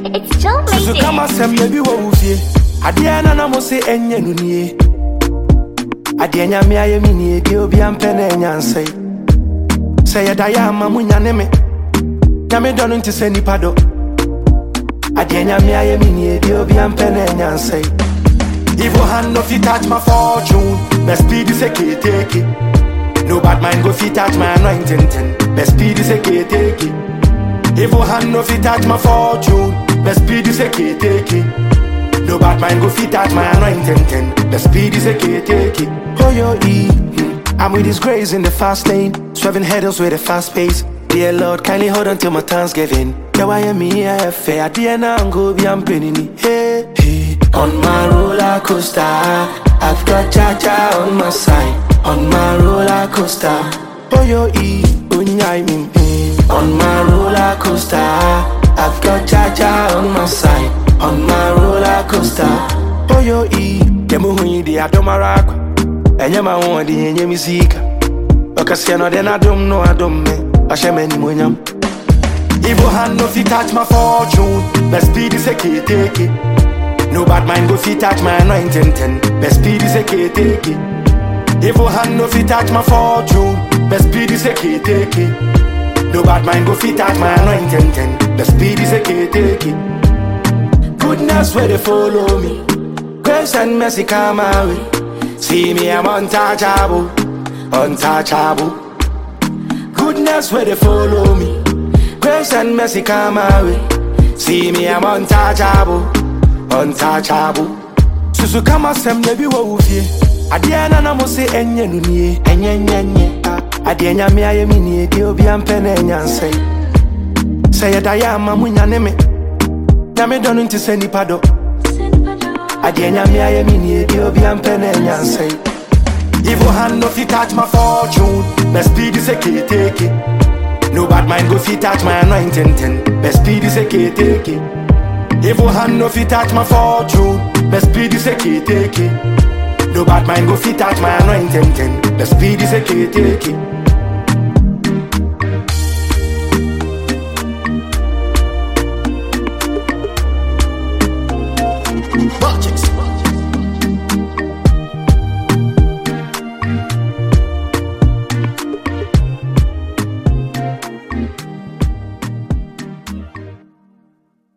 It's Joe So Lady. come and say maybe what we fear. Adiana na mo say enye nunie. Adianya me aye mi nie de obi ampene nyanse. Say ya daya ma munya ne me. Nyame don nti se nipa do. Adianya me aye mi nie de obi ampene nyanse. Evil hand no fit touch my fortune. Best speed is a take it. No bad mind go fit touch my anointing ten. Best speed is a take it. Evil hand no fit touch my fortune. Best speed is a take it. No bad mind go fit touch my anointing ten. Best speed is a take it. Oh yo I'm with His grace in the fast lane, swerving headers with a fast pace. Dear Lord, kindly hold on till my Thanksgiving. Yeah, why am I fair? Dear now go be I'm penny. Hey, hey. On my roller coaster, I've got Jaja on my side. On my roller coaster, oh yo unyai me. On my roller coaster, I've got Jaja on my side. On my roller coaster, oh yo demu hunyi di adomaraku. Enye ma won di enye misika. Okasi no den adom no adom me. Asheme ni monyam. Evil hand no fit touch my fortune. Best speed is a take it. No bad mind go fit touch my anointing ten. Best speed is a take it. Evil hand no fit touch my fortune. Best speed is a take it. No bad mind go fit touch my anointing ten. Best speed is a take it. Goodness where they follow me. Grace and mercy come my way. See me I'm untouchable, untouchable. Goodness where they follow me. Grace and mercy come my way. See me I'm untouchable, untouchable. So come and say maybe what we fear. Adiana na mo say enye nunie, enye. Adianya me aye mi nie de obi ampene nyanse. Say ya daya ma munya ne me. Nyame don nti se nipa do. Adianya me aye mi nie de obi ampene nyanse. Evil hand no fit touch my fortune. Best speed is a take it. No bad mind go fit touch my anointing ten. Best speed is a take it. Evil hand no fit touch my fortune. Best speed is a take it. No bad mind go fit touch my anointing ten. Best speed is a take it. Watch it.